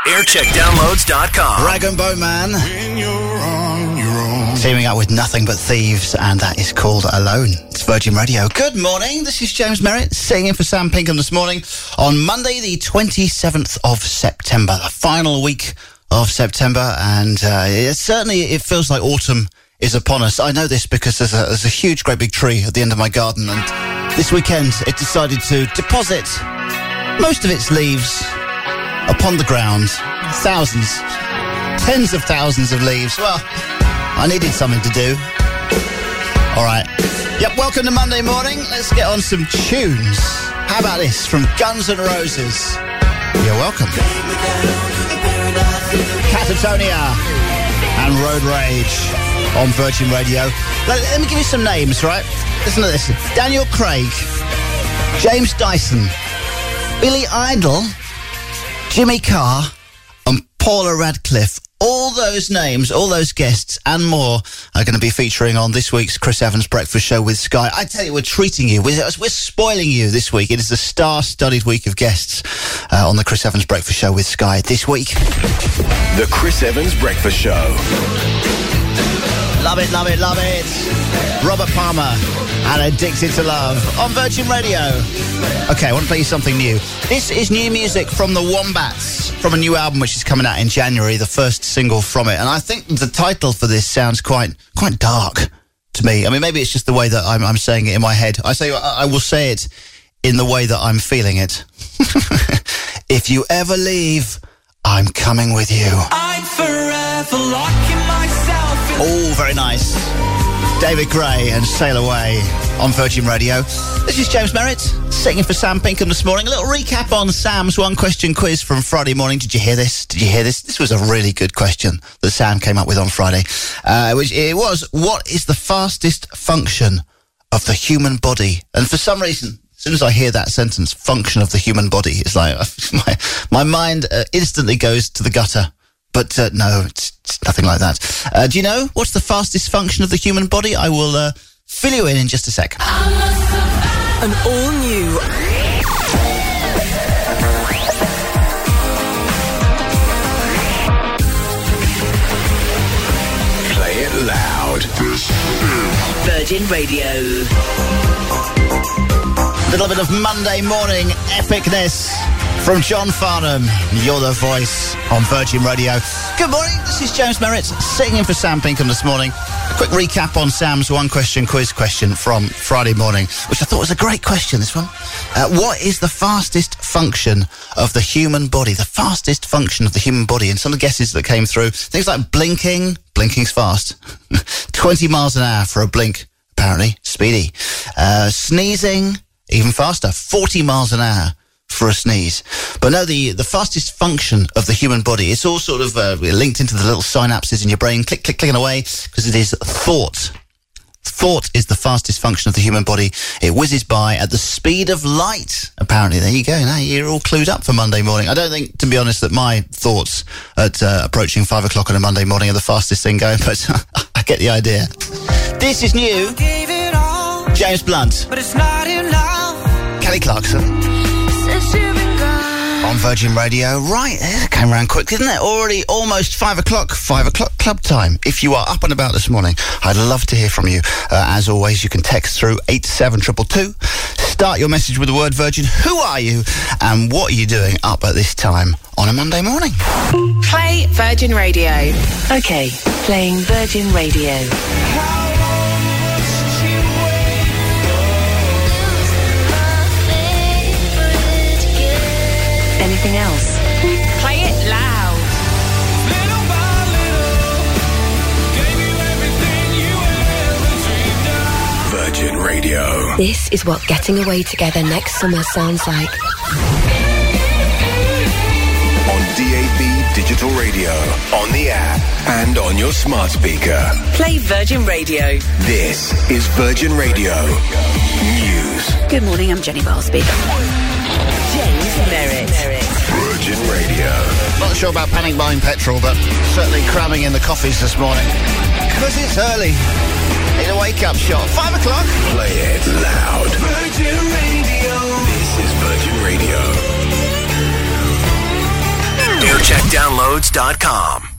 Aircheckdownloads.com. Rag and Bowman. When you're on your own. Teaming up with Nothing But Thieves, and that is called Alone. It's Virgin Radio. Good morning, this is James Merritt, sitting in for Sam Pinkham this morning on Monday the 27th of September, the final week of September, and it feels like autumn is upon us. I know this because there's a huge, great big tree at the end of my garden, and this weekend it decided to deposit most of its leaves upon the ground. Thousands, tens of thousands of leaves. Well, I needed something to do. All right. Yep, welcome to Monday morning. Let's get on some tunes. How about this from Guns N' Roses? You're welcome. Catatonia and Road Rage on Virgin Radio. Let me give you some names, right? Listen to this. Daniel Craig, James Dyson, Billy Idol, Jimmy Carr, and Paula Radcliffe. All those names, all those guests and more are going to be featuring on this week's Chris Evans Breakfast Show with Sky. I tell you, we're treating you. We're spoiling you this week. It is a star-studded week of guests on the Chris Evans Breakfast Show with Sky this week. The Chris Evans Breakfast Show. Love it, love it, love it. Robert Palmer and Addicted to Love on Virgin Radio. Okay, I want to play you something new. This is new music from the Wombats, from a new album which is coming out in January, the first single from it. And I think the title for this sounds quite dark to me. I mean, maybe it's just the way that I'm saying it in my head. I will say it in the way that I'm feeling it. If you ever leave, I'm coming with you. I'm forever locking myself in. Oh, very nice. David Gray and Sail Away on Virgin Radio. This is James Merritt, sitting in for Sam Pinkham this morning. A little recap on Sam's one-question quiz from Friday morning. Did you hear this? This was a really good question that Sam came up with on Friday. What is the fastest function of the human body? And for some reason, as soon as I hear that sentence, function of the human body, it's like my mind instantly goes to the gutter. But no, it's nothing like that. Do you know what's the fastest function of the human body? I will fill you in just a sec. An all-new Play it loud. Virgin Radio. Little bit of Monday morning epicness from John Farnham. You're the voice on Virgin Radio. Good morning, this is James Merritt, sitting in for Sam Pinkham this morning. A quick recap on Sam's one-question quiz question from Friday morning, which I thought was a great question, this one. What is the fastest function of the human body? The fastest function of the human body. And some of the guesses that came through, things like blinking. Blinking's fast. 20 miles an hour for a blink, apparently. Speedy. Sneezing, even faster. 40 miles an hour for a sneeze. But no, the fastest function of the human body, it's all sort of linked into the little synapses in your brain, clicking away, because it is thought. Thought is the fastest function of the human body. It whizzes by at the speed of light, apparently. There you go. Now you're all clued up for Monday morning. I don't think, to be honest, that my thoughts at approaching 5 o'clock on a Monday morning are the fastest thing going, but I get the idea. This is new. James Blunt. But it's not enough. Kelly Clarkson. On Virgin Radio. Right, it came around quick, didn't it? Already almost 5 o'clock. 5 o'clock club time. If you are up and about this morning, I'd love to hear from you. As always, you can text through 87222. Start your message with the word Virgin. Who are you? And what are you doing up at this time on a Monday morning? Play Virgin Radio. Okay, playing Virgin Radio. Anything else? Play it loud. Little by little, gave you everything you ever dreamed of. Virgin Radio. This is what getting away together next summer sounds like. On DAB Digital Radio, on the app, and on your smart speaker. Play Virgin Radio. This is Virgin Radio News. Good morning, I'm Jenny Barsby. James Merritt. Virgin Radio. Not sure about panic buying petrol, but certainly cramming in the coffees this morning. Because it's early. Need a wake-up shot. 5 o'clock. Play it loud. Virgin Radio. This is Virgin Radio. Aircheckdownloads.com.